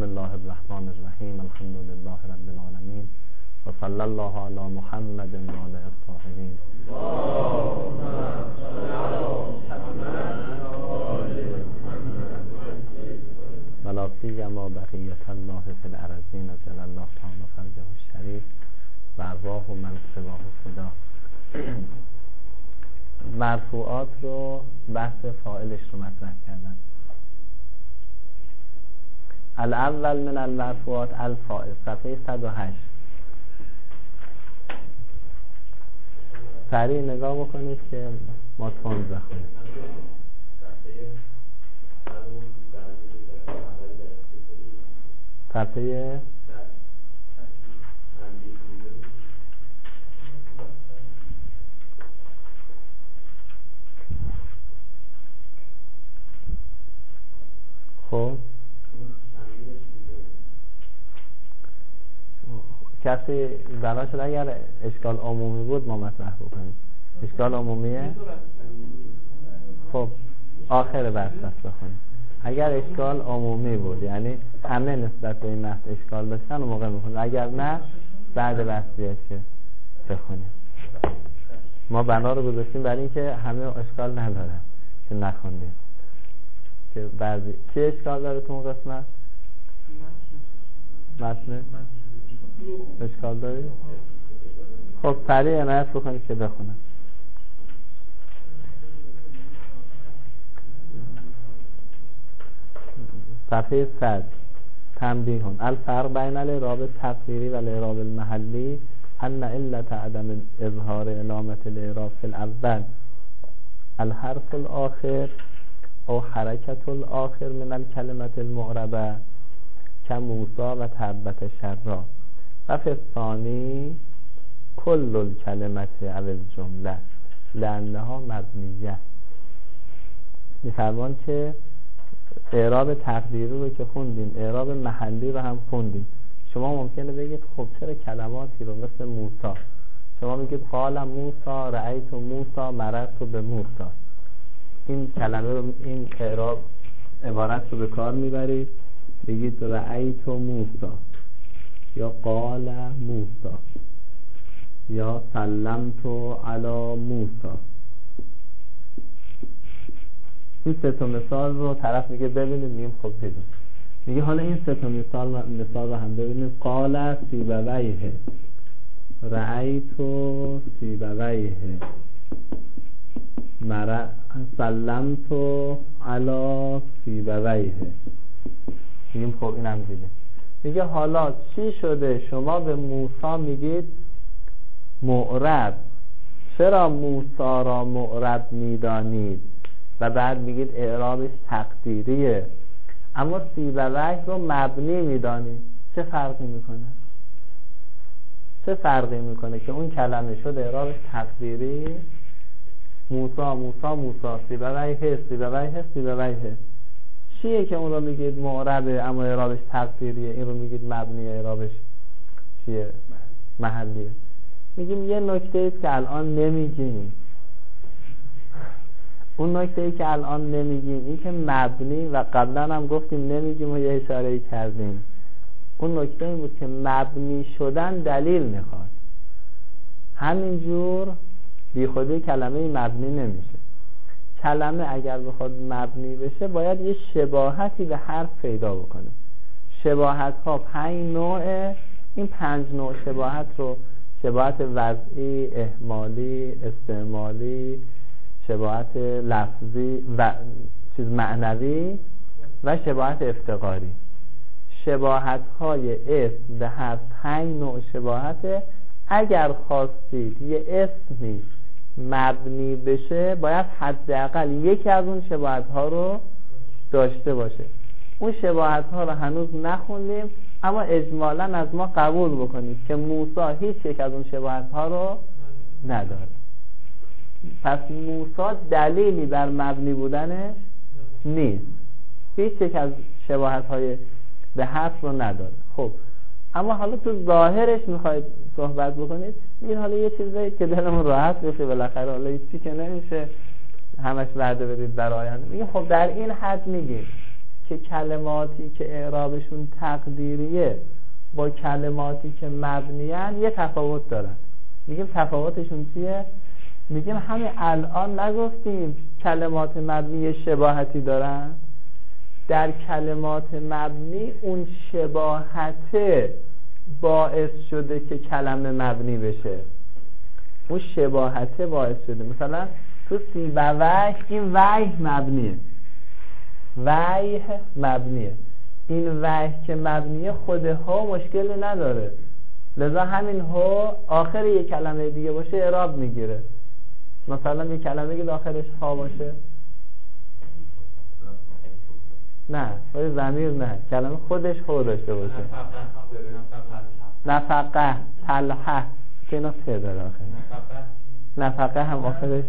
الله الرحمن الرحیم. الحمد لله رب العالمین و صلی الله علی محمد و آله الطاهرین. ولا سیما بقیة الله فی الارضین جل الله تعالی فرجه الشریف و ارواح من سواه فدا. مرفوعات رو بحث فاعلش رو مطرح کردن. الاول من المرفوعات الفاعل، صفحه 108. سریع نگاه بکنید که ما تند بخونیم. صفحه خب کسی بنا شد اگر اشکال عمومی بود ما مطرح بکنیم. اشکال عمومیه؟ خب آخر بحث بخونیم. اگر اشکال عمومی بود یعنی همه نسبت به این متن اشکال داشتن اون موقع میخونیم، اگر نه بعد بحث بیاد که بخونیم. ما بنا رو گذاشتیم برای اینکه همه اشکال ندارن که نخوندیم، که بعضی کی اشکال داره تو اون قسمت؟ متن اشکال داری؟ خب سریع عنایت بکنید که بخونم. صفحه 100. تنبیه الفرق بین الاعراب التقدیری و الاعراب المحلی ان علت عدم اظهار علامت الاعراب فی الاول الحرف الاخر او حرکت الاخر من الکلمة المعربه كموسى و تبت شرا و فی الثانی کل الکلمة او الجمله لانها مبنیه. می‌فرمان که اعراب تقدیری رو که خوندیم، اعراب محلی رو هم خوندیم. شما ممکنه بگید خب چرا کلماتی رو مثل موسی، شما میگید قال موسی، رأیت موسی، مررت به موسی، این کلمه رو، این اعراب عبارت رو به کار میبرید، بگید رأیت موسی یا قال موسی یا سلمت علی موسی. این سه تا مثال رو طرف میگه ببینید، میگیم خب ببین. میگه حالا این سه تا مثال رو هم ببینید. قال سیبویه، رأیت سیبویه، سلمت علی سیبویه. میگیم خب اینم دیگه. میگه حالا چی شده شما به موسی میگید معرب، چرا موسی را معرب میدانید و بعد میگید اعرابش تقدیریه، اما سیبویه رو مبنی میدانید؟ چه فرقی میکنه؟ چه فرقی میکنه که اون کلمه شد اعرابش تقدیری، موسی موسی موسی، سیبویه سیبویه سیبویه، چیه که اون رو میگید معربه اما اعرابش تقدیریه، این رو میگید مبنی اعرابش چیه؟ محلیه. میگیم یه نکته ایست که الان نمیگیم. اون نکته ای که الان نمیگیم این که مبنی، و قبلا هم گفتیم نمیگیم و یه اشاره کردیم، اون نکته این بود که مبنی شدن دلیل میخواد. همینجور بی خودی کلمه مبنی نمیشه. کلمه اگر بخواد مبنی بشه باید یه شباهتی به حرف پیدا بکنه. شباهت ها 5 نوعه. این 5 نوع شباهت رو شباهت وضعی، احمالی، استعمالی، شباهت لفظی و چیز معنوی و شباهت افتقاری. شباهت های اسم به حرف 5 نوع شباهته. اگر خواستید یه اسمی مبنی بشه باید حداقل یکی از اون شباهت ها رو داشته باشه. اون شباهت ها رو هنوز نخوندیم، اما اجمالاً از ما قبول بکنید که موسی هیچ یک از اون شباهت ها رو نداره. پس موسی دلیلی بر مبنی بودنش نیست، هیچ یک از شباهت های به حرف رو نداره. خب اما حالا تو ظاهرش میخواید صحبت بکنید، این حالا یه چیزی که دلمون راحت بشه، بالاخره حالا چی که نمیشه همش وعده بدید در آینده. میگه خب در این حد میگیم که کلماتی که اعرابشون تقدیریه با کلماتی که مبنیان یه تفاوت دارن. میگیم تفاوتشون چیه؟ میگیم همین الان نگفتیم کلمات مبنی شباهتی دارن؟ در کلمات مبنی اون شباهته باعث شده که کلمه مبنی بشه، اون شباهته باعث شده. مثلا تو سیبویه این وجه مبنیه، وجه مبنیه، این وجه که مبنیه خود ها مشکلی نداره، لذا همین ها آخر یک کلمه دیگه باشه اعراب میگیره. مثلا یک کلمه که آخرش ها باشه نه، ولی ضمیر نه، کلمه خودش ها داشته باشه. نفقه، طلحه که اینا سه داره آخر. نفقه هم آخرش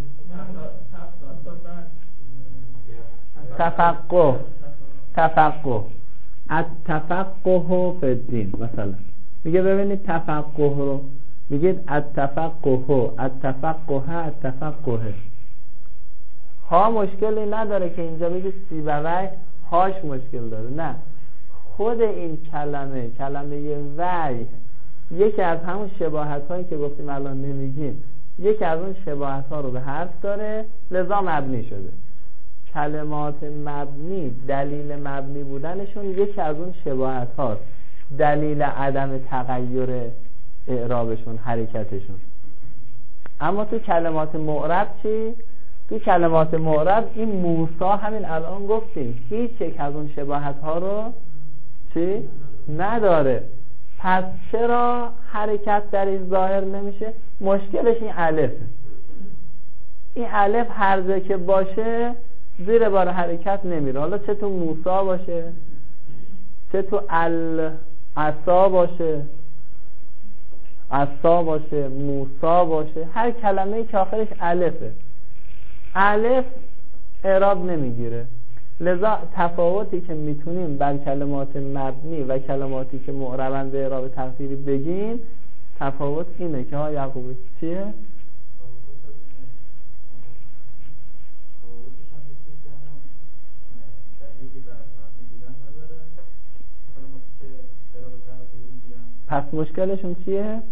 تفقه، تفقه، التفقه فی الدین. مثلا میگه ببینید تفقه رو میگید التفقه، التفقه، التفقه. ها مشکلی نداره که اینجا بگید سیبوی هاش مشکل داره، نه، خود این کلمه وی یکی از همون شباهت هایی که گفتیم الان نمیگیم، یکی از اون شباهت ها رو به حرف داره، لذا مبنی شده. کلمات مبنی دلیل مبنی بودنشون یکی از اون شباهت هاست، دلیل عدم تغییر اعرابشون، حرکتشون. اما تو کلمات معرب چی؟ تو کلمات معرب این موسی همین الان گفتیم هیچ یک از اون شباهت ها رو چی؟ نداره. پس چرا حرکت در این ظاهر نمیشه؟ مشکلش این الفه. این الف هر جا که باشه زیر بار حرکت نمیره. حالا چه تو موسی باشه، چه تو عصا باشه، عصا باشه، موسی باشه، هر کلمه‌ای که آخرش الفه، الف اعراب نمیگیره. لذا تفاوتی که میتونیم بر کلمات مبنی و کلماتی که معربن به اعراب تقدیری بگیم، تفاوت اینه که ها یعقوبی چیه؟ پس مشکلشون چیه؟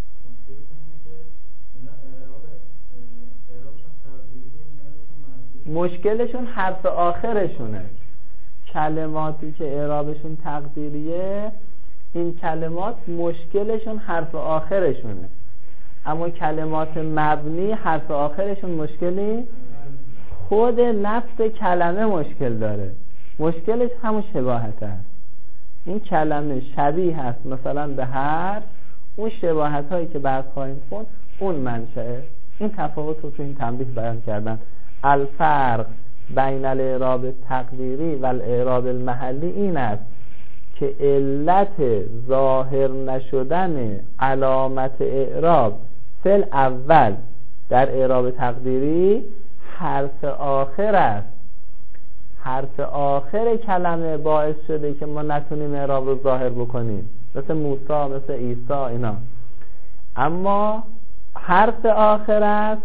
مشکلشون حرف آخرشونه. کلماتی که اعرابشون تقدیریه، این کلمات مشکلشون حرف آخرشونه، اما کلمات مبنی حرف آخرشون مشکلی، خود نفس کلمه مشکل داره. مشکلش همون شباهت هست. این کلمه شبیه هست مثلا به حرف، اون شباهت هایی که بعد خواهیم خوند اون منشأه. این تفاوت رو تو این تنبیه بیان کردن. الفرق بین الاعراب تقدیری و الاعراب المحلی این است که علت ظاهر نشدن علامت اعراب فعل اول در اعراب تقدیری حرف آخر است. حرف آخر کلمه باعث شده که ما نتونیم اعراب رو ظاهر بکنیم، مثل موسی، مثل عیسی اینا. اما حرف آخر است،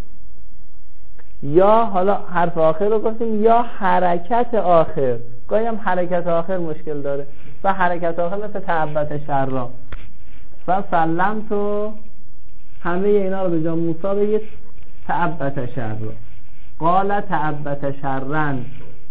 یا حالا حرف آخر رو گفتیم یا حرکت آخر. گاهی هم حرکت آخر مشکل داره و حرکت آخر مثل تعبت شرا و سلم تو همه اینا رو به جا موسی بگید تعبت شرا، قال تعبت شرن.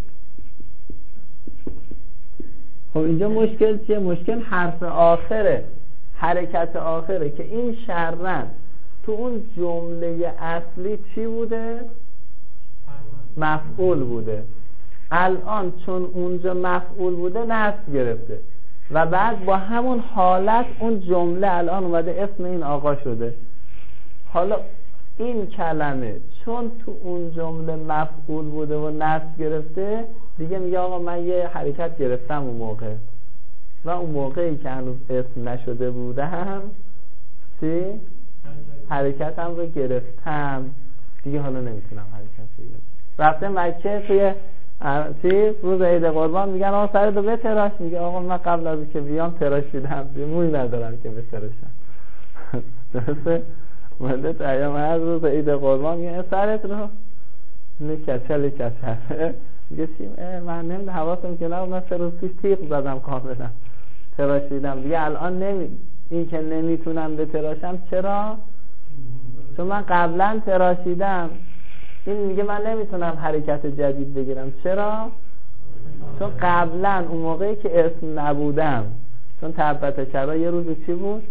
خب اینجا مشکل چیه؟ مشکل حرف آخره، حرکت آخره که این شرن تو اون جمله اصلی چی بوده؟ مفعول بوده. الان چون اونجا مفعول بوده نصب گرفته و بعد با همون حالت اون جمله الان اومده اسم این آقا شده. حالا این کلمه چون تو اون جمله مفعول بوده و نصب گرفته، دیگه میگه آقا من یه حرکت گرفتم اون موقع، و اون موقعی که هنوز اسم نشده بودم چی؟ حرکتم رو گرفتم، دیگه حالا نمیتونم حرکت بگیرم. رفته مکه توی روز عید قربان میگن آقا سرتو بتراش، میگه آقا من قبل از که بیام تراشیدم، موی ندارم که بتراشم. درسته؟ مدت ایام از روز عید قربان میگن سرت رو کچل میگه من نمیدونم حواسم که نه، من 3 روز پیش تیغ زدم کاملا تراشیدم دیگه، الان این که نمیتونم بتراشم چرا؟ چون من قبلا تراشیدم. این میگه من نمیتونم حرکت جدید بگیرم چرا؟ چون قبلا اون موقعی که اسم نبودم، چون تبت شرا یه روز چی بود؟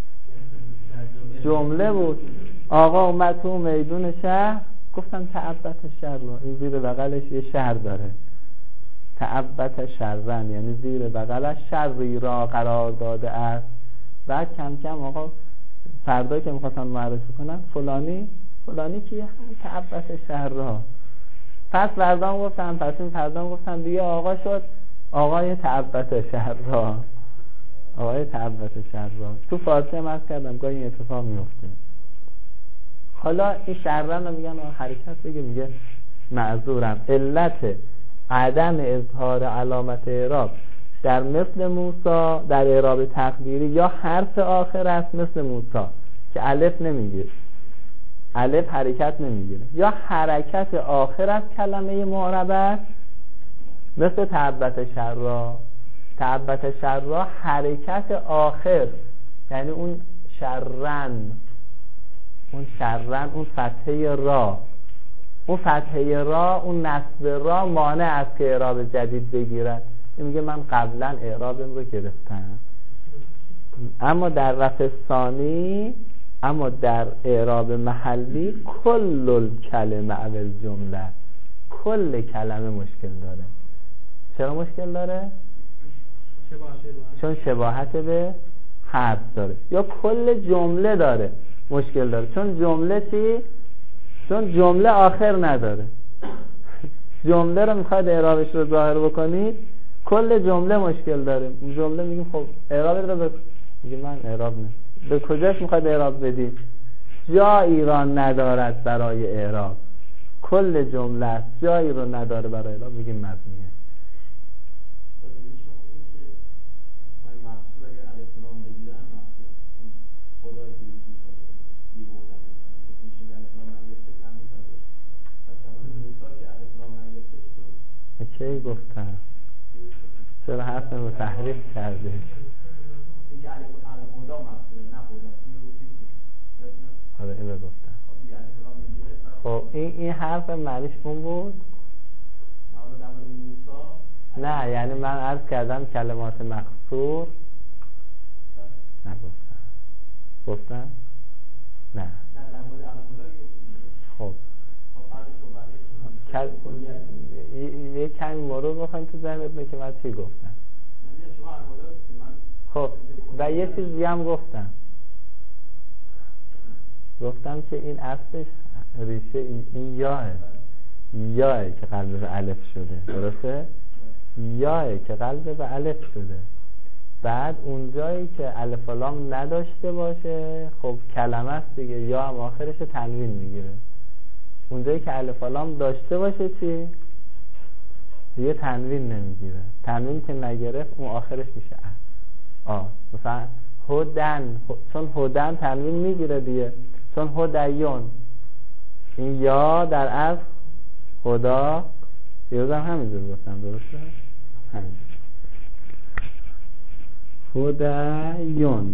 جمله بود. آقا اومد تو میدون شهر، گفتم تعبت شر رو، این زیر بغلش یه شهر داره، تعبت شرن یعنی زیر بغلش شری را قرار داده است. بعد کم کم آقا فردا که میخواستن معرفی کنن فلانی که تعبت شر را، پس فردام گفتم، پس این فردام گفتم دیگه آقا شد آقای تعبت شر را، آقای تعبت شر را. تو فارسی هم عرض کردم گاهی این اتفاق میفته. حالا این شرن رو میگن حرکت بگه، میگه معذورم. علت عدم اظهار علامت اعراب در مثل موسی در اعراب تقدیری یا حرف آخر است مثل موسی که الف نمیگیره، الف حرکت نمیگیره، یا حرکت آخر از کلمه معرب است مثل تعبت شرا. تعبت شرا حرکت آخر یعنی اون شرن، اون فتحه را، اون فتحه را، اون نصب را مانع است که اعراب جدید بگیرد. این میگه من قبلا اعرابم رو گرفتم، اما در رفع ثانی، اما در اعراب محلی کل الکلمه اول جمله، کل کلمه مشکل داره. چرا مشکل داره؟ چون شباهت به حرف داره، یا کل جمله داره مشکل داره. چون جمله چی؟ چون جمله آخر نداره. جمله رو میخواید اعرابش رو ظاهر بکنید، کل جمله مشکل داره. جمله میگیم خب اعراب رو میگه من اعراب نه. به کجاش میخواید اعراب بدید؟ جایی را ندارد برای اعراب، کل جمله است جایی رو نداره برای اعراب، میگیم مبنیه. کی گفتم؟ چرا حرف رو تحریف کرده؟ آره اینو گفتم. خب این حرف معنیش اون بود؟ نه یعنی من عرض کردم کلمات مقصور نگفتم. گفتم؟ نه. خب یه کمی مرور بخوایم تو ذهنت که من چی گفتم. خب و یه چیز دیگه هم گفتم که این اصلش ریشه این یاه که قلب به الف شده، درسته؟ یاه که قلب به الف شده. بعد اون جایی که الف و لام نداشته باشه خب کلمه است دیگه، یا هم آخرش تنوین میگیره. اون جایی که الف و لام داشته باشه چی؟ دیگه تنوین نمیگیره. تنوین که نگرفت اون آخرش میشه مثلا هدن، چون هدن تنوین میگیره دیگه، چون هدیون این یا در اصل خدا دیروزم همینجور گفتم، درسته؟ همینجور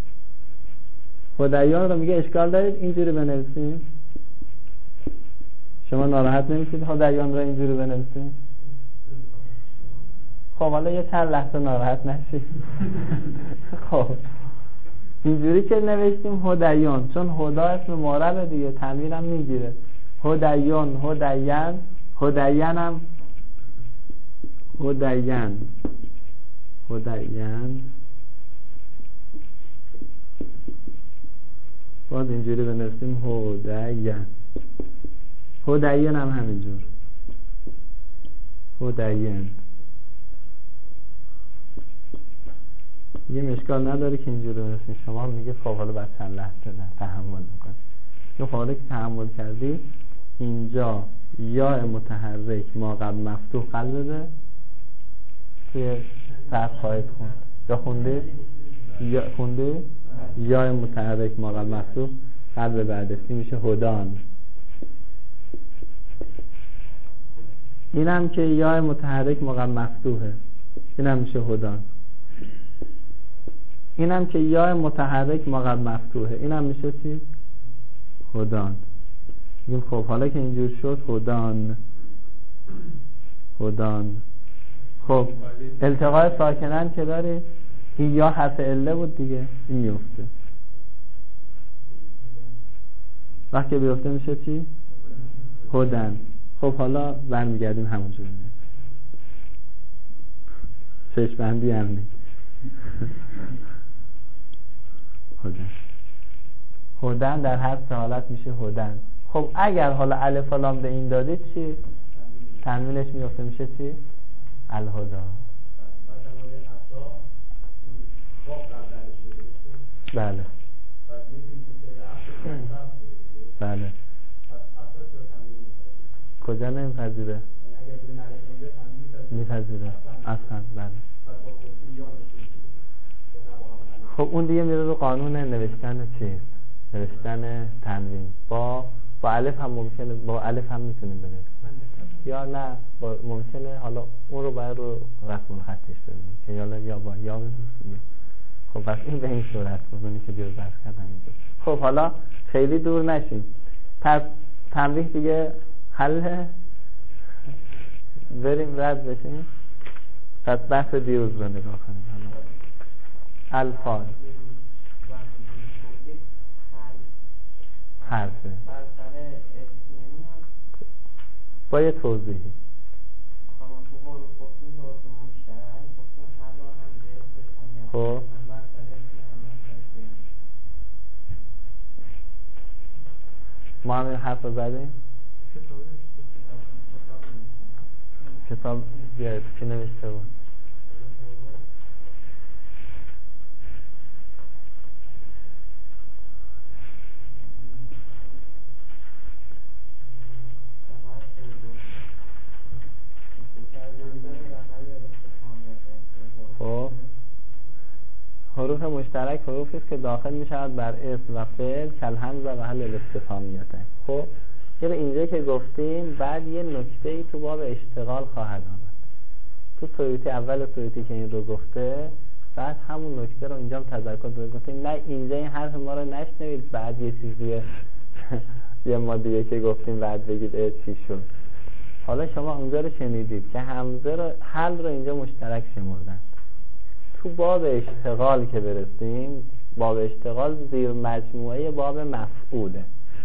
هدیون رو میگه اشکال دارید اینجوری بنویسیم؟ شما ناراحت نمیشید هدیون رو اینجوری بنویسیم؟ خب حالا یه چند لحظه ناراحت نشید. خب اینجوری که نوشتیم هدیون، چون هدا اسم معرب دیگه تنوین هم میگیره. هدیون، هدین هم هدین باز اینجوری بنویسیم هدین هم همینجور هدین. یه مشکل نداره که اینجوری بنویسیم. شما میگه خب حالا بعد چند لحظه تحمل میکنی. یه حالا که تحمل کردی اینجا یا متحرک ما قبل مفتوح قلب بده توی صرف خواهید خوند یا خونده یا متحرک ما قبل مفتوح قلب بعدستی میشه هدان. اینم که یا متحرک مقام مفتوحه، اینم میشه هدان. اینم که یا متحرک مقام مفتوحه، اینم میشه چی؟ هدان. میگیم خب حالا که اینجور شد هدان. خب التقاء ساکنن که داری؟ این یا حرف عله بود دیگه، این میفته. وقتی بیفته میشه چی؟ هدن. خب حالا برمیگردیم همونجوری. چشمندی هم نید. هدن در هر سه حالت میشه هدن. خب اگر حالا الف و لام به این دادید چی؟ تنوینش میفته میشه چی؟ الهدا. بله بله. کجا نمیپذیره؟ میپذیره اصلا. بله. خب اون دیگه میره رو قانون نوشتن چیز، نوشتن تنوین. با الف هم ممکنه، با الف هم میتونیم بنویسیم یا نه ممکنه حالا اون رو باید رو رسم الخطش ببینیم که یا با یا بنویسیم. خب پس این به این صورت ببینید که دیو درس کردن اینجا. خب حالا خیلی دور نشیم، پس تنبیه دیگه حله، بریم رد بشیم. پس بحث دیروز رو نگاه کنیم. الفاظ حرفه با یه توضیحی. خب ما هم این حرف رو زدیم. کتاب بیاید که نوشته بود. خب حروف مشترک حروفی است که داخل می شود بر اسم و فعل کالهمزه و حل الاستفهامیته. خب اینجا که گفتیم بعد یه نکته‌ای تو باب اشتغال خواهد آمد. تو سویتی اول سویتی که این رو گفته، بعد همون نکته رو اینجا هم تذکر داده، گفتیم نه اینجا این حرف ما رو نشنوید بعد یه چیزی یه ما دیگه که گفتیم بعد بگید چی شد. حالا شما اونجا رو شنیدید که همزه رو حل رو اینجا مشترک شمردن. تو باب اشتغال که برسیم، باب اشتغال زیر مجموعه باب مفعوله.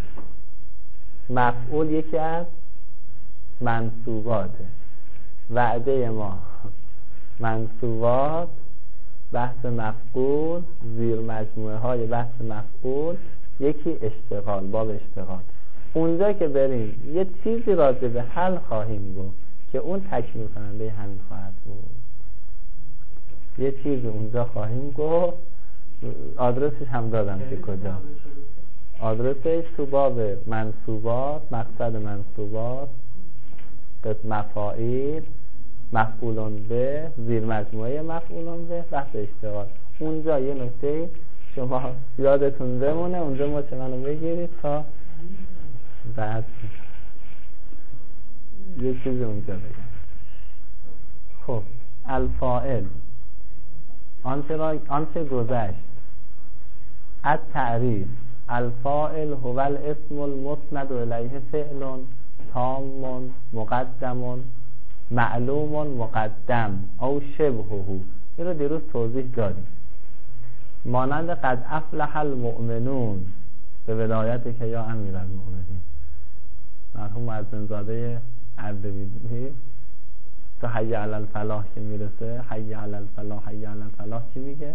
مفعول یکی از منصوباته. وعده ما منصوبات، بحث مفعول، زیر مجموعه های بحث مفعول، یکی اشتغال، باب اشتغال. اونجا که بریم یه چیزی راجع به حل خواهیم گفت که اون تکمیل کننده همین خواهد بود. یه چیزی اونجا خواهیم گفت، آدرسش هم دادم که کجا. آدرسش تو باب منصوبات، مقصد منصوبات، مفاعیل، مفعولون به، زیر مجموعه مفعولون به، بحث اشتغال. اونجا یه نکته شما یادتون بمونه، اونجا مچ منو بگیرید تا بعد یه چیزی اونجا بگم. خب الفاعل آنچه گذشت. التعریف الفاعل هو الاسم المسند الیه فعل تام مقدم معلوم مقدم او شبهه. این رو دیروز توضیح دادیم. مانند قد افلح المؤمنون به ولایت که یا امیر المؤمنین. مرحوم مؤذن زاده اردبیلی تو حی علی الفلاح که میرسه، حی علی الفلاح حی علی الفلاح چی میگه؟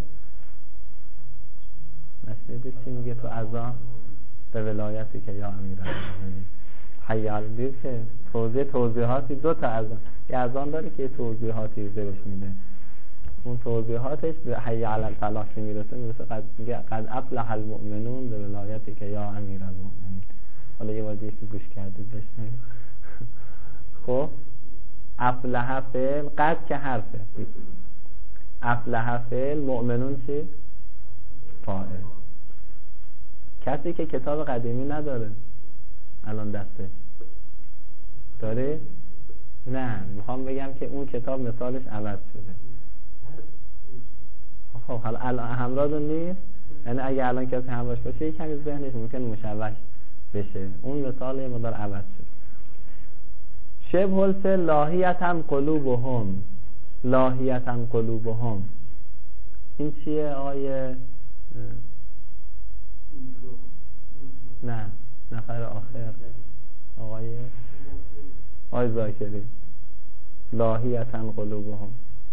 نشنیدید چی میگه تو اذان؟ به ولایتی که یا امیر المؤمنین. حی علی دید که توضیحاتی دو تا اذان، یه اذان داره که توضیحاتی زیرش میده. اون توضیحاتش به حی علی الفلاح که میرسه قد افلح المؤمنون به ولایتی که یا امیر المؤمنین. حالا یه بار دیگه گوش کردید بشنوید. خب افلح فعل، قد که حرفه، افلح فعل، مؤمنون چی؟ فاعل. کسی که کتاب قدیمی نداره الان دسته داره نه میخوام بگم که اون کتاب مثالش عوض شده. خب حالا الان همراهتون نیست، یعنی اگه الان کسی همراهش باشه یک کمی ذهنش ممکن مشوش بشه. اون مثال یه مقدار عوض شد. شبه الفعل لاهیتن قلوبهم، لاهیتن قلوبهم، این چیه آیه؟ نه نفر آخر آقای ذاکری، لاهیتن قلوبهم.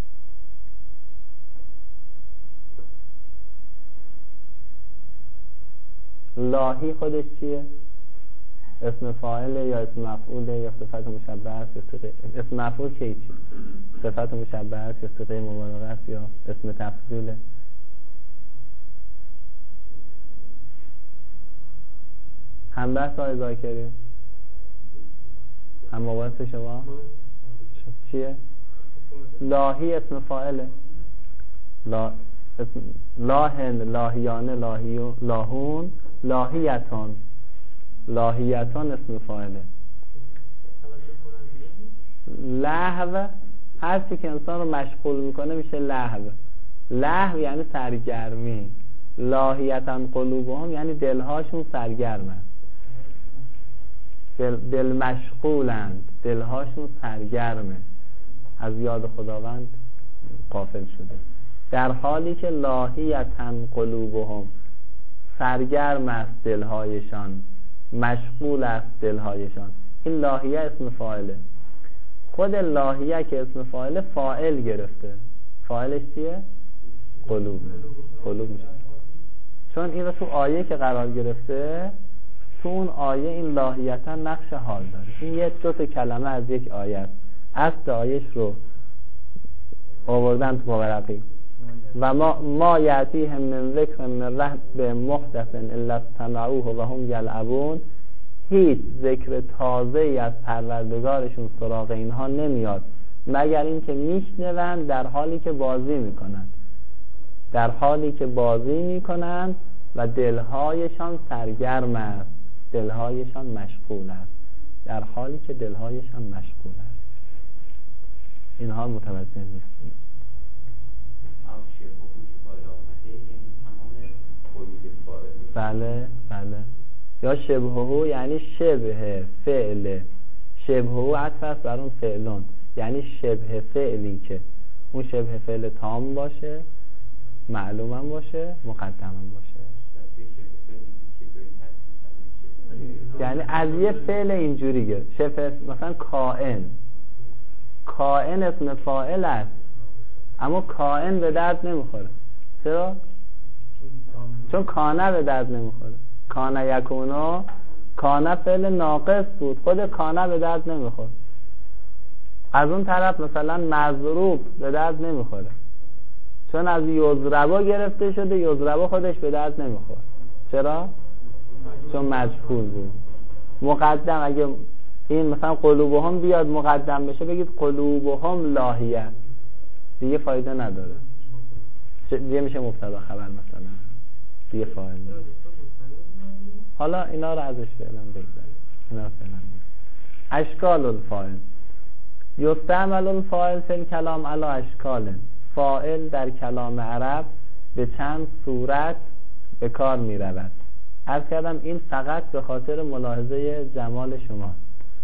لاهی خودش چیه؟ اسم فاعله یا اسم مفعوله یا صفت مشبهه است یا صیغه؟ اسم مفعول که چی؟ صفت مشبهه است یا صیغه مبالغه است یا اسم تفضیله؟ هم بحث آقای ذاکری، هم مباحث شما چیه؟ لاهی اسم فاعله، لاهن، لاهیانه، لاهون، لاهیتان، لاهیتان اسم فاعله. لهو هر چی که انسان رو مشغول میکنه میشه لهو. لهو یعنی سرگرمی. لاهیتان قلوبهم یعنی دلهاشون سرگرمه، دل مشغولند، دلهاشون سرگرمه، از یاد خداوند غافل شده. در حالی که لاهیتن قلوبهم سرگرم است دلهایشان، مشغول است دلهایشان. این لاهیه اسم فاعله. خود لاهیه که اسم فاعله فاعل گرفته، فاعلش چیه؟ قلوب. قلوب میشه، چون این رو تو آیه که قرار گرفته، تو اون آیه این لاهیتا نقش حال داره. این یه دو تا کلمه از یک آیه است. اصل آیهش رو آوردن تو مورقی و ما یأتیهم من ذکر من رب محدث الا استمعوه و هم یلعبون. هیچ ذکر تازه‌ای از پروردگارشون سراغ اینها نمیاد مگر اینکه میشنوند در حالی که بازی میکنند، در حالی که بازی میکنند و دلهایشان سرگرم است، دلهایشان مشغول است، در حالی که دلهایشان مشغول است. اینها متوجه نیستند. بله بله. یا شبهه یعنی شبه فعل، شبهه عطف است بر اون فعلون، یعنی شبه فعلی که اون شبه فعل تام باشه، معلومم باشه، مقدمم باشه. یعنی از یه فعل اینجوری گرفت. شبه مثلا کائن، کائن اسم فاعل است اما کائن به درد نمیخوره. چرا؟ چون کانه به درد نمیخوره. کانه یکونو، کانه فعل ناقص بود، خود کانه به درد نمیخوره. از اون طرف مثلا مضروب به درد نمیخوره، چون از یضربا گرفته شده، یضربا خودش به درد نمیخوره. چرا؟ چون مجهول بود. مقدم، اگه این مثلا قلوبهم بیاد مقدم بشه بگید قلوبهم لاهیه، دیگه فایده نداره، دیگه میشه مبتدا خبر مثلا، دیگه فاعل. حالا اینا رو ازش فعلا بگذاریم. اینا رو فعلا بگذاریم. اشکال الفاعل. یستعمل الفاعل فی الکلام علی اشکال. فاعل در کلام عرب به چند صورت به کار می رود. عرض کردم این فقط به خاطر ملاحظه جمال شما،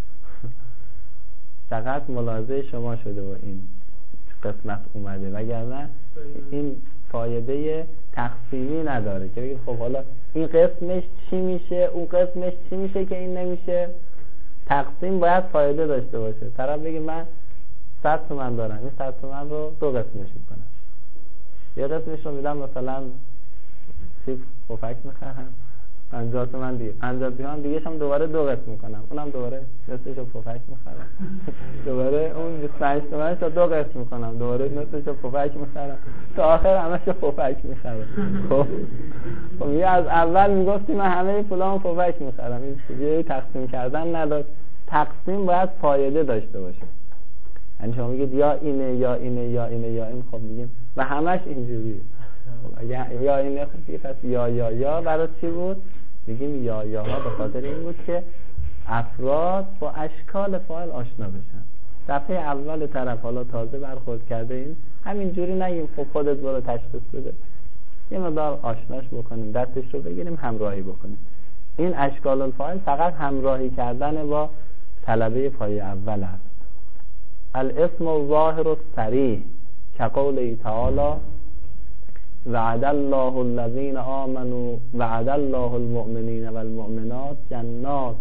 فقط ملاحظه شما شده و این قسمت اومده، وگرنه این فایده تقسیمی نداره که بگید خب حالا این قسمش چی میشه، اون قسمش چی میشه که این نمیشه. تقسیم باید فایده داشته باشه. طرف بگه من 100 تومن دارم، این 100 تومن رو دو قسمش میکنم. یه قسمش رو میدم مثلا سیب پفک میخرم 50 تومن دیگه، 50 تومن دیگه هم دوباره دو قسم میکنم، اونم دوباره نصفش رو پفک میخرم، دوباره اون 25 تومنش رو دو قسم میکنم، دوباره نصفش رو پفک میخرم، تا آخر همش رو پفک میخرم. خب یه از اول میگفتی من همه پولامو پفک میخرم، این یه تقسیم کردن نداشت. تقسیم باید فایده داشته باشه. یعنی شما میگید یا اینه یا اینه یا اینه یا این، خب میگیم و همش اینجوریه. یا اینه، خب پس یا برای چی بود؟ میگیم یا ها به خاطر این بود که افراد با اشکال فاعل آشنا بشن. صفحه اول طرف حالا تازه برخورد کرده این همینجوری نگیم خب خودت برو تشخیص بده، یه مقدار آشناش بکنیم، دستش رو بگیریم، همراهی بکنیم. این اشکال الفاعل فقط همراهی کردن با طلبه پای اول است. الاسم الظاهر الصریح كقوله تعالی وعد الله الذين آمنوا وعد الله المؤمنین والمؤمنات جنات.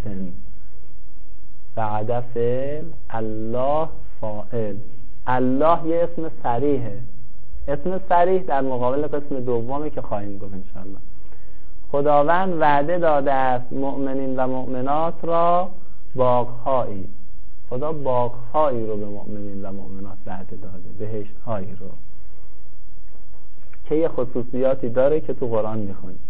وعد فعل، الله فاعل. الله یه اسم صریحه. اسم صریح در مقابل قسم دومی که خواهیم گفت انشاءالله. خداوند وعده داده است مؤمنین و مؤمنات را باغ‌هایی. خدا باغ‌هایی رو به مؤمنین و مؤمنات وعده داده، بهشت‌هایی رو که یه خصوصیاتی داره که تو قرآن میخونید.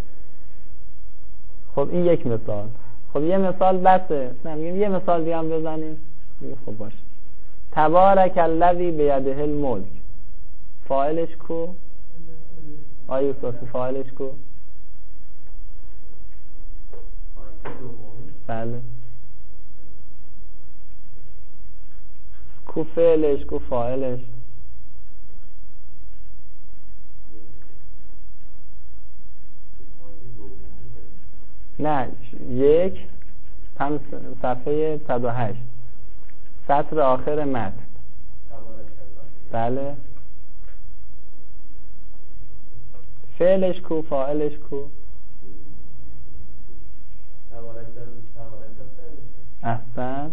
خب این یک مثال. خب یه مثال بسه، نمیگیم یه مثال دیگه هم بزنیم. خب باشه. تبارک الذی بیده الملک. فاعلش کو؟ آیه صافی فاعلش کو؟ بله. کو فعلش کو فاعلش؟ نه یک صفحه 108 سطر آخر متن. بله. فعلش کو فاعلش کو؟ احسن.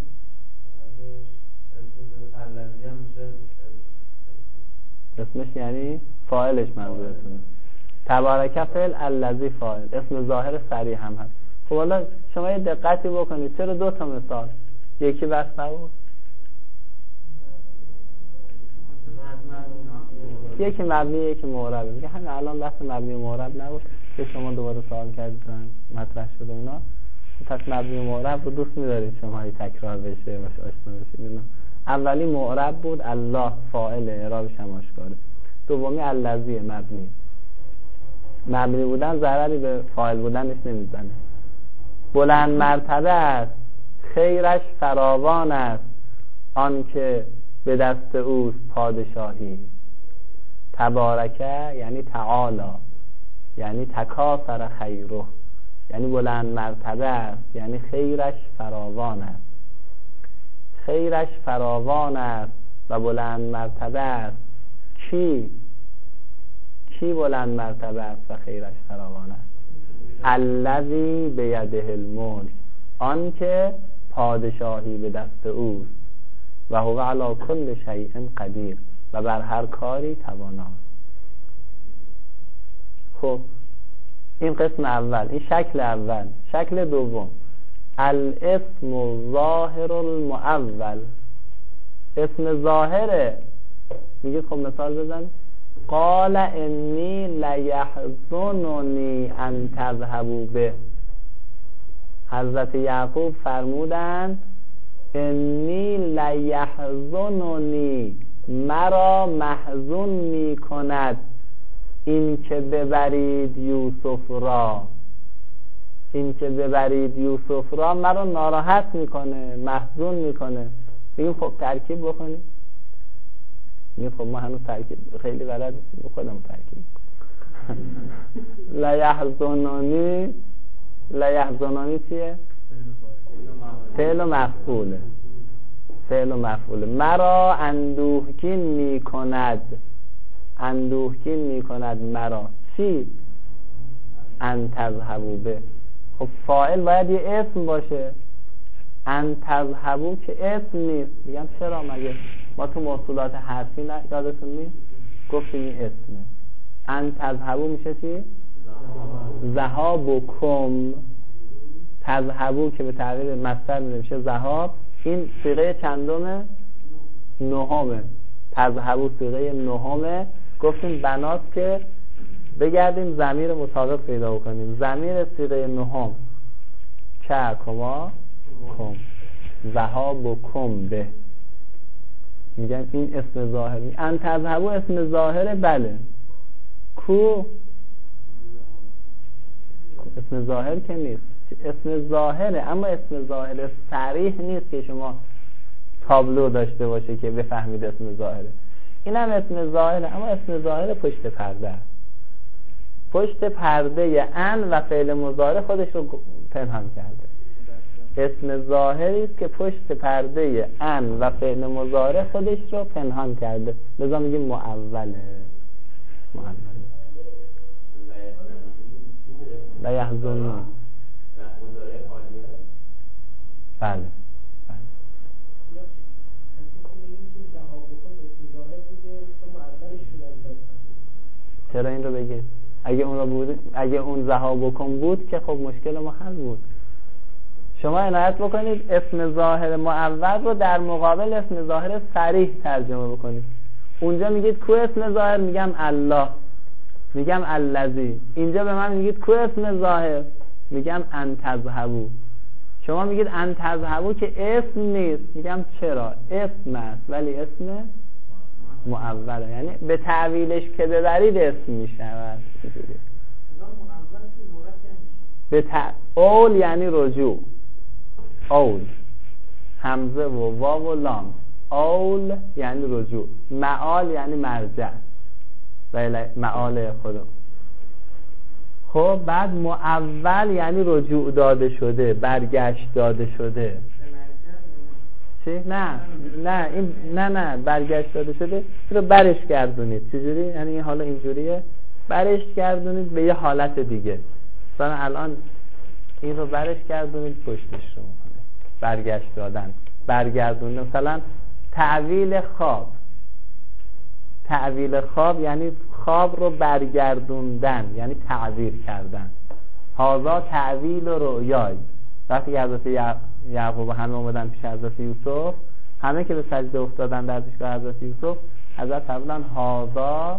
اسمش یعنی فاعلش منظورتونه. تبارک فعل، الذی فاعل، اسم ظاهر صریح هم هست. خب حالا شما یه دقتی بکنید، چرا دو تا مثال؟ یکی بس نبود؟ یکی مبنی یکی معرب. میگه همین الان بحث مبنی معرب نبود که شما دوباره سوال کردید مطرح شده اینا. پس مبنی معرب رو دوست می‌دارید شما هی تکرار بشه باشه آشنا بشید اینا. اولی معرب بود، الله فاعل، اعرابش هم آشکاره. دومی الذی مبنی. مبنی بودن ضرری به فاعل بودنش نمیزنه. بلند مرتبه است، خیرش فراوان است، آن که به دست اوست پادشاهی. تبارکه یعنی تعالی، یعنی تکاثر خیره، یعنی بلند مرتبه است، یعنی خیرش فراوان است. خیرش فراوان است و بلند مرتبه است. کی بلند مرتبه است و خیرش فراوان است؟ الذی بیده الملک، آن که پادشاهی به دست اوست. و هو علی کل شیء قدیر، و بر هر کاری تواناست. خب این قسم اول، این شکل اول. شکل دوم الاسم الظاهر المؤول. اسم ظاهره. میگه خب مثال بزن. قال انی لیحزننی ان تذهبوا به. حضرت یعقوب فرمودند انی لیحزننی، مرا محزون می کند این که ببرید یوسف را. این که ببرید یوسف را مرا ناراحت میکنه، محزون میکنه. بگیم خب ترکیب بکنیم. میگه خب ما هنوز ترکیب خیلی بلد نیستیم، خودمون ترکیب لیحزننی چیه؟ فعل و مفعوله. فعل و مفعوله. مرا اندوهگین میکند. اندوهگین میکند مرا. چی؟ ان تذهبوا به. خب فاعل باید یه اسم باشه. ان تذهبوا که اسم نیست. میگم چرا؟ مگه ما تو موصولات حرفی یادتون نیست؟ گفتیم این اسمه. ان تذهبوا میشه چی؟ ذهابکم. تذهبوا که به تعبیر مصدر میشه ذهاب. این صیغه چندمه؟ نهمه. تذهبوا صیغه نهمه. گفتیم بناست که بگردیم ضمیر مطابق پیدا کنیم. ضمیر صیغه نهم که کما کم، ذهابکم به. میگن این اسم ظاهری. ان تذهبوا اسم ظاهره. بله. کو اسم ظاهر که نیست. اسم ظاهره اما اسم ظاهر صریح نیست که شما تابلو داشته باشه که بفهمید اسم ظاهره. این هم اسم ظاهره، اما اسم ظاهر پشت پرده است. پشت پرده ان و فعل مضارع خودش رو پنهان کرده. اسم ظاهری است که پشت پرده ان و فعل مضارع خودش رو پنهان کرده، لذا میگیم معوله. لا یحزنون. بله. چرا این رو بگید؟ اگه اون ذهابکم بود که خب مشکل ما حل بود. شما عنایت بکنید اسم ظاهر معول رو در مقابل اسم ظاهر صریح ترجمه بکنید. اونجا میگید کو اسم ظاهر، میگم الله، میگم الذی. اینجا به من میگید کو اسم ظاهر، میگم ان تذهبوا. شما میگید ان تذهبوا که اسم نیست، میگم چرا اسم است ولی اسم معوله، یعنی به تعویلش که ببرید اسم میشود. اول یعنی رجوع، اول همزه و واو و لام، اول یعنی رجوع، معال یعنی مرجع و معال خودم. خب بعد معول یعنی رجوع داده شده، برگشت داده شده. چی؟ نه برگشت داده شده رو برش گردونید. چجوری؟ یعنی حالا اینجوریه، برش گردونید به یه حالت دیگه. مثلا الان این رو برش گردونید پشتش رو برگشت دادن، برگردونید. مثلا تعویل خواب، تعویل خواب یعنی خواب رو برگردوندن، یعنی تعویل کردن. هذا تعویل رؤیای. وقتی که حضرت یعقوب همه اومدن پیش حضرت یوسف، همه که به سجده افتادن در پیشگاه حضرت یوسف، حضرت فرمودن هذا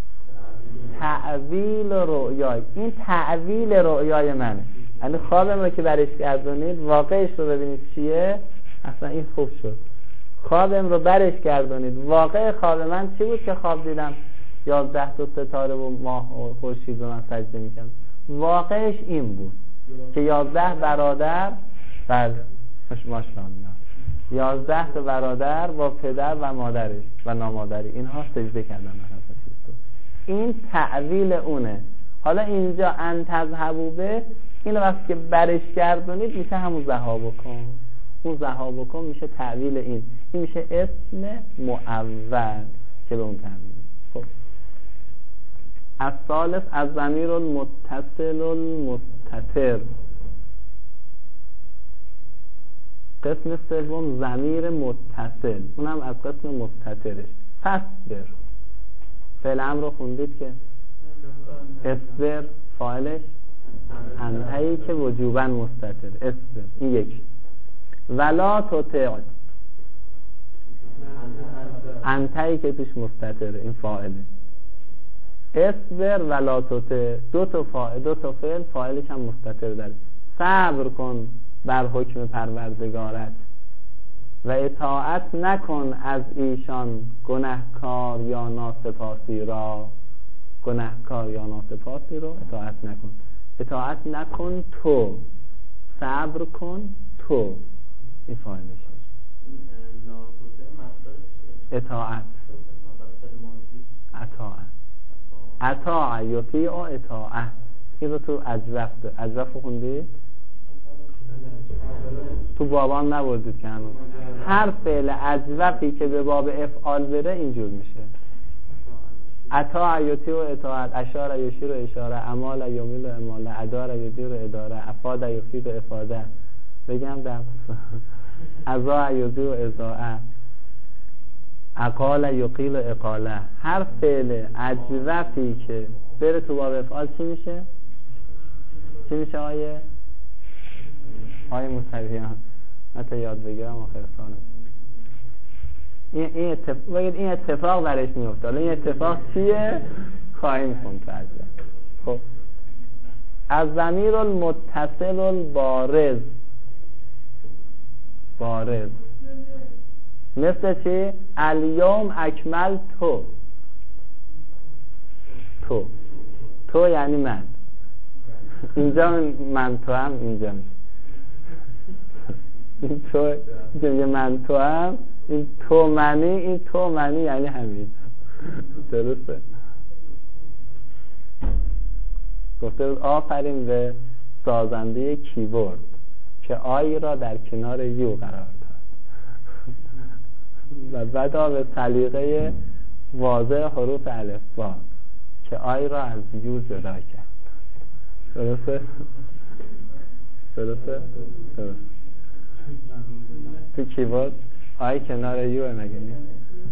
تعویل رؤیای، این تعویل رؤیای منه. یعنی خوابم رو که برش گردونید واقعش رو ببینید چیه، اصلا این خوب شد. خوابم رو برش گردونید، واقع خواب من چی بود که خواب دیدم 11 تا ستاره و ماه و خورشید رو من سجده میکنم؟ واقعش این بود که 11 برادر، بله ماشاءالله، 11 تا برادر با پدر و مادرش و نامادری، اینها سجده کردن. این تعویل اونه. حالا اینجا ان تذهبوا به، این وقتی که برش گردونید میشه همون ذهابکم. اون ذهابکم میشه تعویل این میشه اسم معول که به اون تعویل. خب الثالث از ضمیر المتصل المستتر. قسم سوم ضمیر متصل، اونم از قسم مستترش. فاصبر، فعل امر رو خوندید که اصبر فاعلش انتهی که وجوباً مستتر، اصبر این یکی. ولا تطع، انتهی که توش مستتره، این فاعله. اصبر ولا تطع، دو تا فعل، فاعلش هم مستتر داره. صبر کن بر حکم پروردگارت و اطاعت نکن از ایشان گنهکار یا ناسپاسی را. گنهکار یا ناسپاسی رو اطاعت نکن. اطاعت نکن تو، صبر کن تو، این فاعلشه. اطاعت، اطاع یطیع و اطاعت. این رو تو اجوف خوندید؟ تو بابان نبردید که هنوز. هر فعل اجوفی که به باب افعال بره اینجور میشه. اطاع یطیع و اطاعت، اشار یشیر و اشاره، امال یمیل و اماله، ادار یدیر و اداره، افاد یفید و افاده. بگم در ازا یدیر و ازاعه، اقال یقیل و اقاله. هر فعل اجوفی که بره تو باب افعال چی میشه؟ چی میشه آیه مصریان؟ حتی یاد بگیرم آخر سالم. این اتفاق برش میفته. حالا این اتفاق چیه؟ خواهیم خوند فرجه. خب از ضمیر المتصل البارز، بارز مثل چی؟ الیوم اکمل تو یعنی من. اینجا من تو هم اینجا میشه. این تو که من تو هم این تو معنی یعنی همین. درسته. گفته بود آفرین به سازنده کیبورد که آی را در کنار یو قرار داد و بعدا به سلیقه واضح حروف الفبا که آی را از یو جدا کرد. درسته؟ تو کیبورد آی کنار یو مگه نیست؟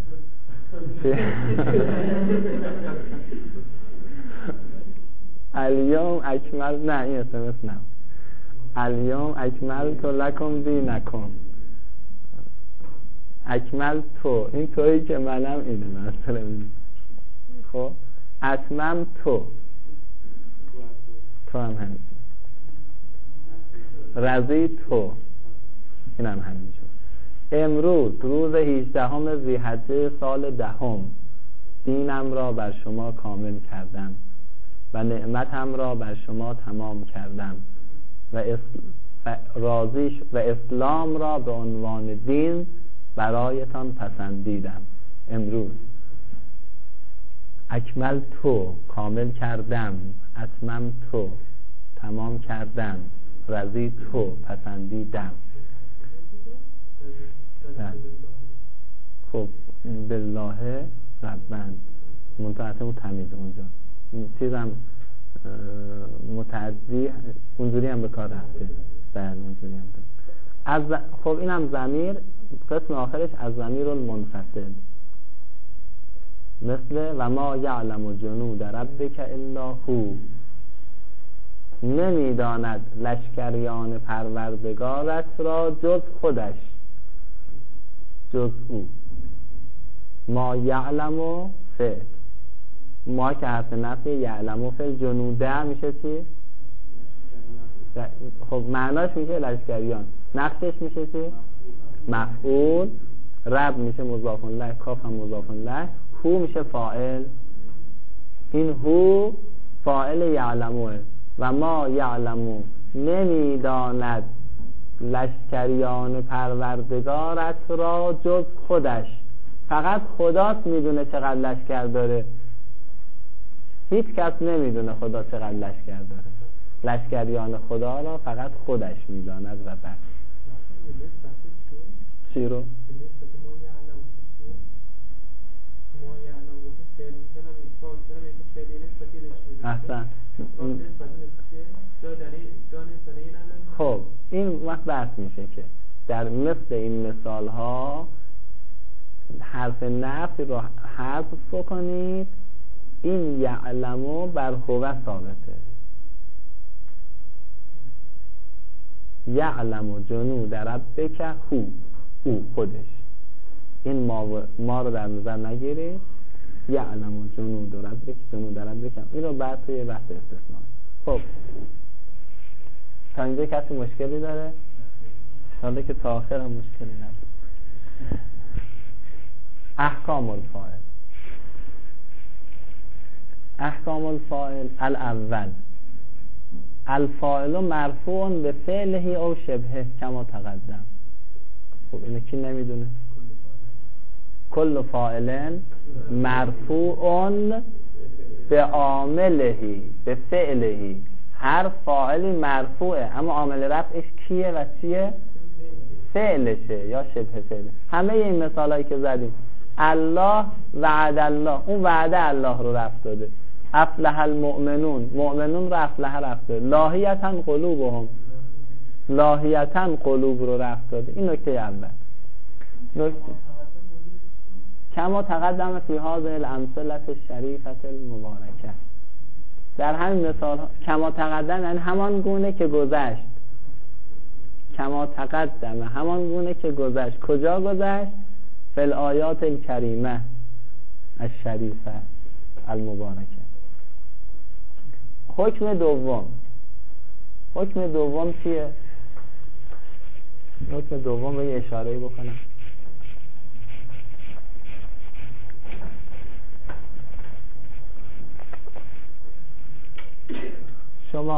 الیوم اکمل نه این اسمس نه الیوم اکمل تو لکم دینکم اکمل تو این تویی که منم اینه مثلا خب اتمم تو هم همین رضی تو این هم همینجور. امروز روز 18 ذی‌حجه سال 10 دینم را بر شما کامل کردم و نعمتم را بر شما تمام کردم و اسلام را به عنوان دین برایتان پسندیدم. امروز اکمل تو کامل کردم، اتمم تو تمام کردم، رضی تو پسندیدم. خب بالله ربن منتهی تمیز اونجا چیزم متعدی اونجوری هم به کار رفته. بله اونجوری هم از خب اینم ضمیر قسم آخرش از ضمیر المنفصل مثل و ما یعلم جنود ربک الا هو نمیداند لشکریان پروردگارت را جز خودش جز او. ما یعلم و فعل ما که حرف نفی یعلم و فعل جنوده میشه چی؟ خب معناش میشه لشکریان نقشش میشه چی؟ مفعول رب میشه مضاف الیه کاف هم مضاف الیه هو میشه فاعل این هو فاعل یعلموه و ما یعلمو نمیداند لشکریان پروردگارت را جز خودش. فقط خداست میدونه چقدر لشکر داره هیچ کس نمیدونه خدا چقدر لشکر داره لشکریان خدا را فقط خودش میداند و بس. چی رو؟ احسن. خب این وقت بحث میشه که در مثل این مثال ها حرف نفی رو حذف کنید این یعلمو بر هو ثابته یعلمو جنود ربک هو او خودش این ما رو در نظر نگیرید یعلمو جنود ربک این رو بعد توی بحث استثناء. خب تا اینجا کسی مشکلی داره؟ شاید که تا آخر هم مشکلی نداره. احکام الفاعل الاول الفاعل مرفوع به فعله او شبهه کما تقدم. خب اینو کی نمیدونه؟ کل فاعل مرفوع به عامله به فعله هر فاعلی مرفوعه اما عامل رفعش کیه و چیه؟ فعلشه یا شبه فعله. همه این مثالایی که زدیم الله وعد الله اون وعده الله رو رفع داده افلح المؤمنون مؤمنون رو افلح رفع داده لاهیتاً قلوبهم لاهیتاً قلوب رو رفع داده. این نکته اول. نکته کما تقدم فی هذه الامثله الشریفه المبارکه در همین مثال کما تقدم یعنی همان گونه که گذشت کما تقدم همان گونه که گذشت کجا گذشت؟ فی الآیات الکریمه الشریفه المبارکه. حکم دوم چیه؟ حکم دوم رو یه اشاره‌ای بکنم. شما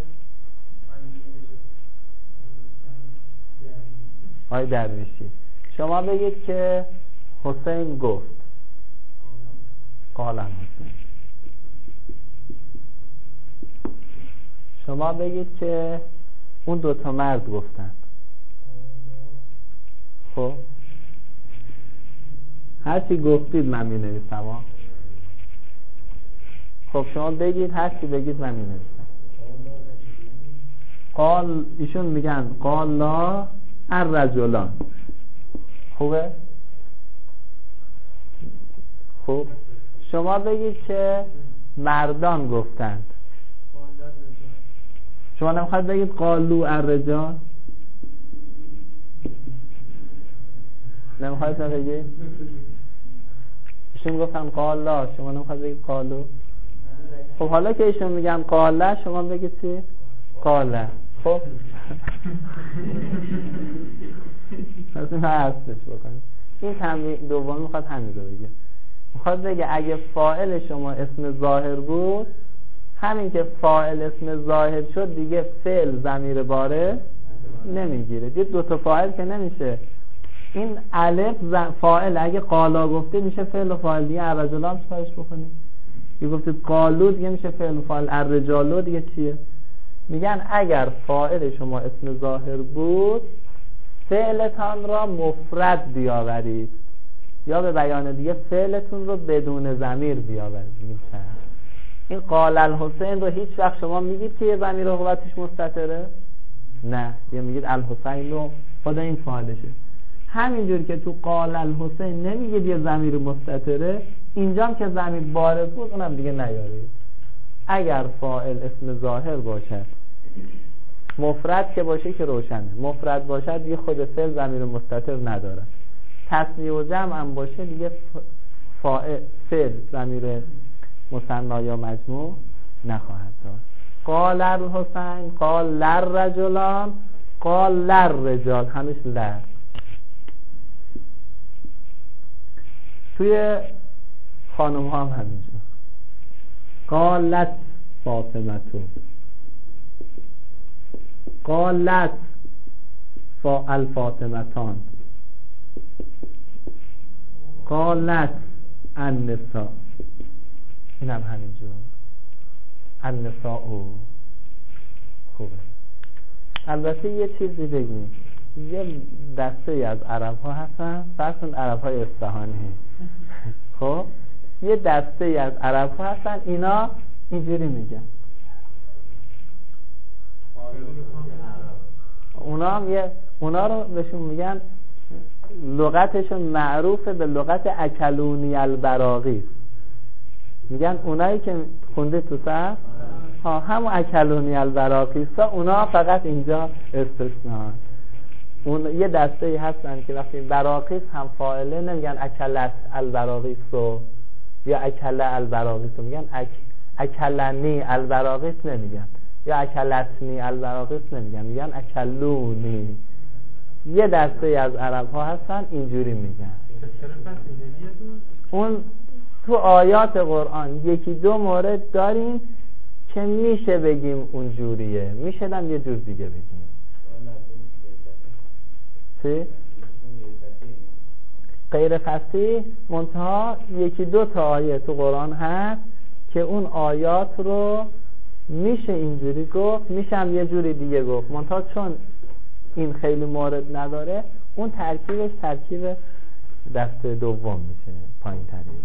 آقای درویشی شما بگید که حسین گفت، قال حسین. شما بگید که اون دوتا مرد گفتن. خب هرچی گفتید من می نویسم. خب شما بگید، هرچی بگید من می نویسم. قال، ایشون میگن قال لا الرجلان. خوبه؟ خوب. شما بگید که مردان گفتند. شما نمیخواید بگید قالو الرجال؟ نمیخواید بگید؟ ایشون گفتن قال لا، شما نمیخواید بگید قالو؟ خب حالا که ایشون میگن قال، شما بگید چی؟ قال. خب پس این هستش بکنید. این تمرین دوم میخواد همین رو بگه. میخواد بگه اگه فاعل شما اسم ظاهر بود، همین که فاعل اسم ظاهر شد دیگه فعل ضمیر باره نمیگیره. دیگه دوتا فاعل که نمیشه. این الف فاعل اگه قالا گفته میشه فعل و فاعل، دیگه الرجلا هم چیکارش بکنید؟ یه گفتید قالو دیگه میشه فعل و فاعل، الرجالو دیگه چیه؟ میگن اگر فاعل شما اسم ظاهر بود، فعلتان را مفرد بیاورید، یا به بیان دیگه فعلتون رو بدون ضمیر بیاورید. میگیم چه؟ این قال الحسین رو هیچ وقت شما میگید که یه ضمیر قوتش مستتره؟ نه، یا میگید الحسین رو خدا این فاعلشه. همینجور که تو قال الحسین نمیگید یه ضمیر مستتره، اینجام که ضمیر بارز بود اونم دیگه نیارید. اگر فاعل اسم ظاهر باشد، مفرد که باشه که روشنه، مفرد باشد دیگه خود فعل ضمیر مستتر نداره. تثنیه و جمع هم باشه دیگه فعل ضمیر مثنی یا مجموع نخواهد داشت. قال الحسین، قال للرجلان، قال للرجال، همیش لر. توی خانم ها هم همینجور. قالت فاطمه تو، قالت الفاطمتان، قالت النساء. این هم همینجور النساء. خوبه. البته یه چیزی بگیم، یه دسته از عرب ها هستن، فرض عرب های اصفهانی. خب یه دسته از عرب ها هستن اینا اینجوری میگن. اونا رو بهشون میگن، لغتشون معروفه به لغت اکلونی البراغیث. میگن اونایی که خونده تو سر همون اکلونی البراغیث ها، اونا فقط اینجا استثناء. اون یه دسته‌ای هستن که وقتی براغیث هم فاعله نمیگن اکلت البراغیث رو یا اکل البراغیث رو، میگن اکلنی البراغیث نمیگن، یا اکلتنی البراغیث نمیگن، میگن اکلونی. یه دسته از عرب ها هستن اینجوری میگن. اون تو آیات قرآن یکی دو مورد داریم که میشه بگیم اونجوریه، میشه هم یه جور دیگه بگیم. چی؟ غیر فصیح منتها یکی دو تا آیه تو قرآن هست که اون آیات رو میشه اینجوری گفت، میشه هم یه جوری دیگه گفت، منتها چون این خیلی مورد نداره اون ترکیبش ترکیب دست دوم میشه، پایین تری.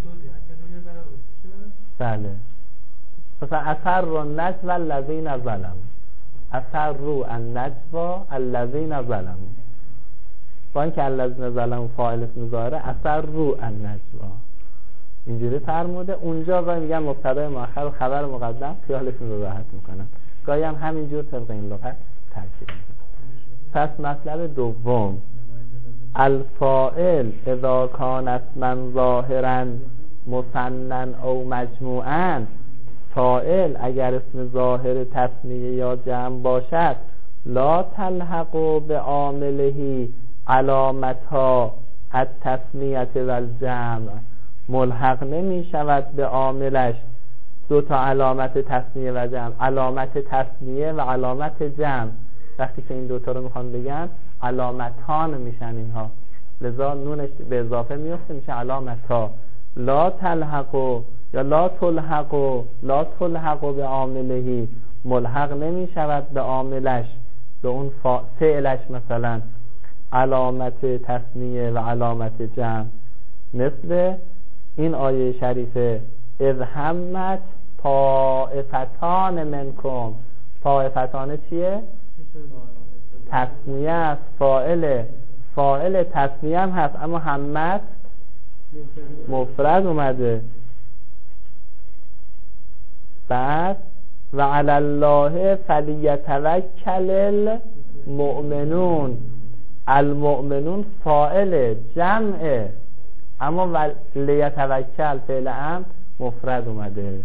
بله. مثلا اثر رو نجو الذین ظلموا، اثر رو النجو الذین ظلموا، با اینکه الذین ظلموا فاعل اسم ظاهره، اثر رو النجو اینجوری فرموده. اونجا گاهی میگن مبتدا مؤخر و خبر مقدم، خیالشون رو راحت میکنن. گاهی هم همینجور طبق این لغت ترکیب میکنن. پس مطلب دوم، الفاعل اذا کان اسما ظاهرا مثنى او مجموعا، فاعل اگر اسم ظاهر تثنیه یا جمع باشد، لا تلحق به عامله علامتها التثنیه و الجمع، ملحق نمی شود به عاملش دو تا علامت تثنیه و جمع، علامت تثنیه و علامت جمع. وقتی که این دوتا رو میخوان بگن علامتان میشن اینها، لذا نونش به اضافه میفته میشه علامتا لا تلحقو یا لا تلحقو به عاملهی، ملحق نمی شود به عاملش، به اون فعلش، مثلا علامت تثنیه و علامت جمع. مثل این آیه شریفه اذ همت طائفتان منکم. طائفتان چیه؟ تثنیه است، فاعل تثنیه هم هست، اما همت مفرد اومده. بعد و علی الله فلیتوکل المؤمنون. المؤمنون فاعل جمعه، اما لیتوکل فعل امر مفرد اومده.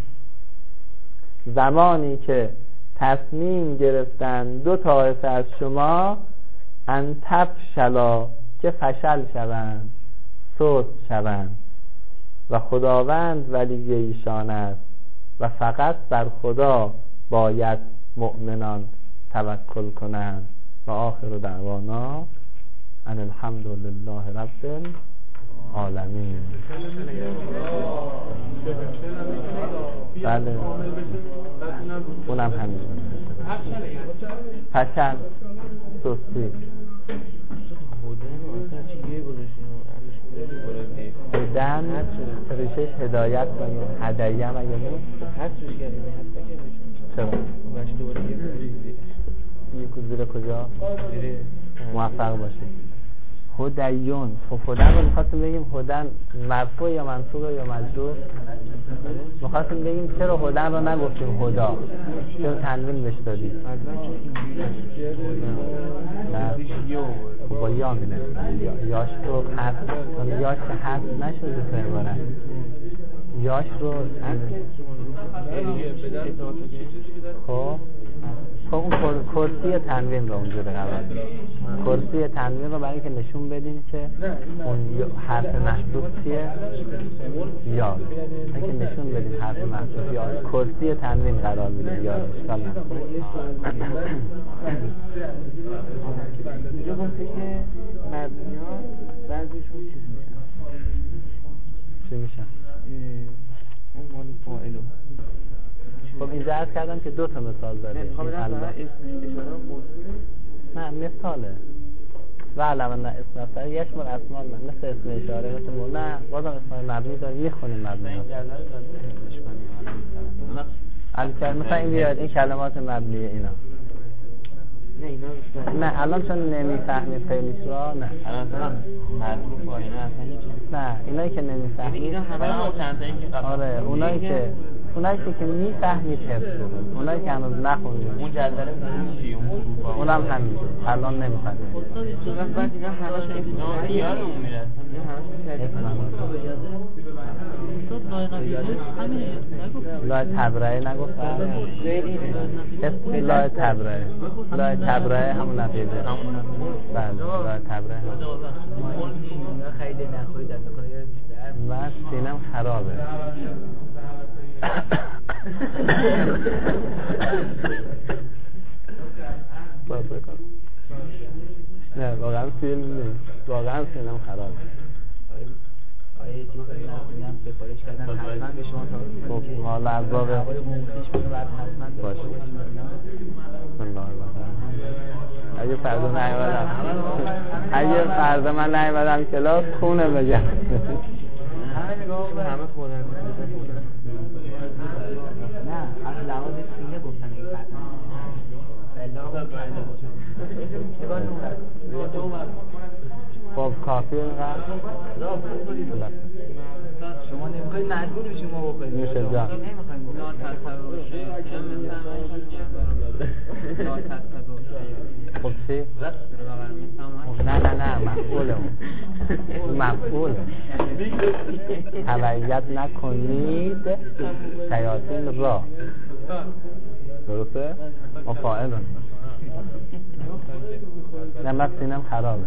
زمانی که تصمیم گرفتن دو طایفه از شما ان تفشلا، که فشل شوند، سست شوند، و خداوند ولی ایشان است و فقط بر خدا باید مؤمنان توکل کنند. و آخر دعوانا ان الحمد لله رب العالمین. بله اونم همین فشل، سستی. هدن ریشش هدایت کنیم، هدیه مگه بود؟ چرا؟ زیر کجا؟ موفق باشید. هدیون. خب هدن رو میخواستیم بگیم هدن مرفوع یا منصوب یا مجرور؟ میخواستیم بگیم چرا هدن رو نگفتیم هدا، چرا تنوین بهش دادیم؟ نه خب با یا می‌نویسیم، یاش رو حذف کنیم، یاش که حذف نشده تو عبارت، یاش رو خب اون کرسی تنوین رو اونجا قرار دادیم. کرسی تنوین رو برای اینکه نشون بدیم که اون حرف محذوف چیه؟ یا اینکه نشون بدیم حرف محذوف یا کرسی تنوین قرار میدیم. یا اشکال نداره. اینجا گفته که مبنیان بعضیشون چیز میشن. چی میشن؟ اون مال فاعلو. خب اینجا عرض کردم که دو تا مثال داره. نمیخوام بدم فقط اشاره موصوله. نه مثاله. و علما نه اسم افعال یشمل اسماء، مثل اسم اشاره مثل مول. نه بازم اسم مبنی داره، میخونیم مبنی ها. مثلا این بیاد این کلمات مبنیه اینا. نه الان چون نمیفهمید خیلیش را. نه الان مثلا معروف آینه اصلا هیچ. نه اینایی که نمیفهمید اینا همه چند تایی که آره اونایی که میفهمید حفظ کنید، اونایی که هنوز نخوندید اون جدول چی اونم همین الان نمیفهمید. بعد اینا همشون یارو میرسن، لای تبرئه نگفت؟ اسم لای تبرئه. لای تبرئه همون نقیده. بله لای تبرئه خیلی نخواهید از بکنه من سینم خرابه. نه واقعا فیلم نیست، واقعا سینم خرابه. آیه چیزی هم سفارش کردن حتما به شما تا خب ما لعذابه هوای موسیش بگه بعد حتما باشه. بسم الله الرحمن. اگه فردا من نیومدم کلاس خونه بگم. همه نگاه کنم همه خودن. نه از لحاظ سینه گفتن این خب کافی اینقدر شما نمیخواید مجبور بشیم ما بکنیم. میشه جا خب چی؟ نه مفعوله مفعوله. تبعیت نکنید شیاطین را. درسته؟ ما فاعلون. نه من سینم خرابه.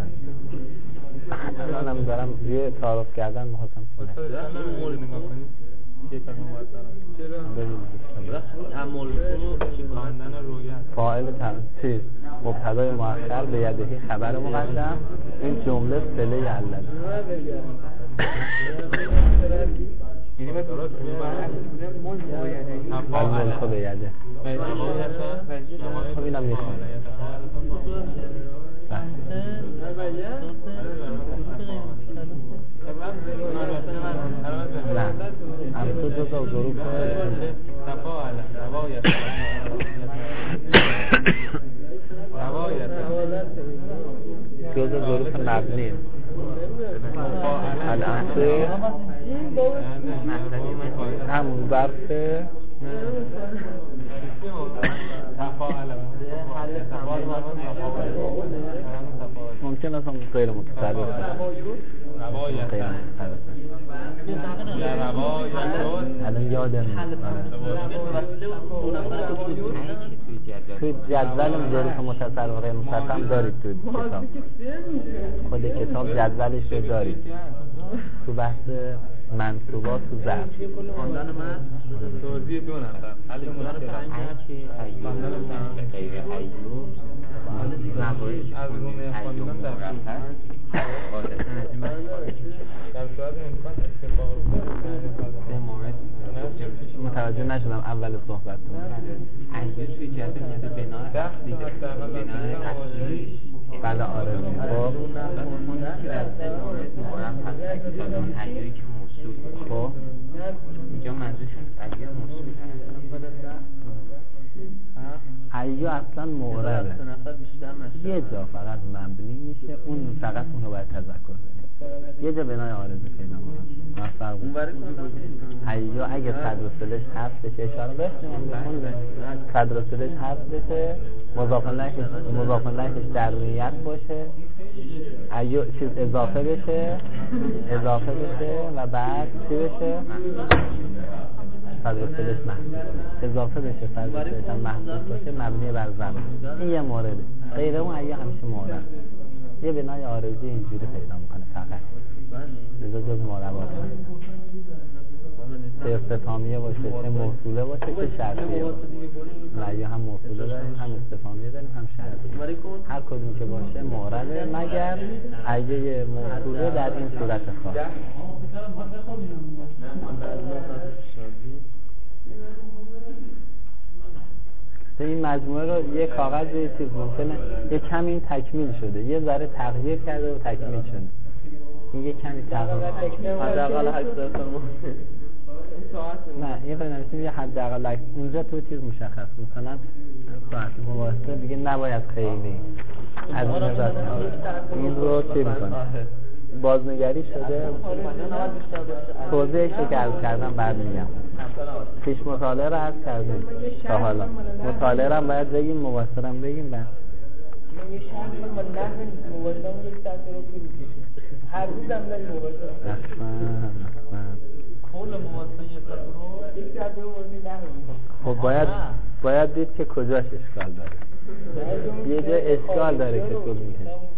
الانم دارم یه تعارف کردن میخواستم کنم. مول نگاه کنید. چرا؟ فاعل چیز مبتدای مؤخر به یدهی خبر مقدم، این جمله صله علت الملک به یده. خب اینم میخوام نه همسو جزا ظروف جزا ظروف مبنی الانسه همون ظرف ممکن است غیر متصرف الان یادم توی جدول ظروف متصرف و غیر متصرف هم دارید توی کتاب، خود کتاب جدولش رو دارید تو بحث منصوبات تو ظرف. خواندن من توضیح دو نفر حل خواندن هرچی غیر ایوب از روم خواندن در صورت امکان اتفاق متوجه نشدم اول صحبتتون. ایوب توی جدول بنای اصلی بنای اصلی بله آره. خب ایوبی که موصول خب اینجا منظورشون ایوب موصول هست. ایوب اصلا معربه، یه جا فقط مبنی میشه، اون فقط اون رو باید تذکر بدیم. یه جا بنای عارضه پیدا میکنه. ایوب اگه صدر و سلش حذف بشه اشاره بهش صدر و سلش حذف بشه، مضاف الیهش در نیت باشه، ایوب چیز اضافه بشه و بعد چی بشه؟ صدر و سلش محذوف اضافه بشه، صدر و سلش هم محذوف باشه، مبنی بر ضم. این یه مورده. غیر اون ایوب همیشه مورد. یه بنای عارضی اینجوری پیدا میکنه فقط. لذا جز معربات چه استفهامیه باشه، چه موصوله باشه، چه شرطیه باشه. ایوب هم موصوله داریم، هم استفهامیه داریم، هم شرطیه. هر کدوم که باشه معربه مگر ایوب موصوله در این صورت خاص. این مجموعه رو یه کاغذ یه چیز ممکنه یه کمی تکمیل شده، یه ذره تغییر کرده و تکمیل شده. این یه کمی تغییر حداقل 80 نه یه بنویسیم یه حداقل اونجا تو چیز مشخص، مثلا ساعت مباحثه دیگه نباید خیلی از این رو چی میکنه بازنگری شده، توضیحش رو که عرض کردم بعد میگم. پیش مطالعه رو عرض کردیم تا حالا، مطالعه رو هم باید بگیم، مباحثه رو هم بگیم. بعد یه شرط ما نحن مباحثه یک ساعت رو که میکشه هر روز هم داریم مباحثه کل مباحثه یک ساعت رو خب باید دید که کجاش اشکال داره. یه جا اشکال داره که طول میکشه.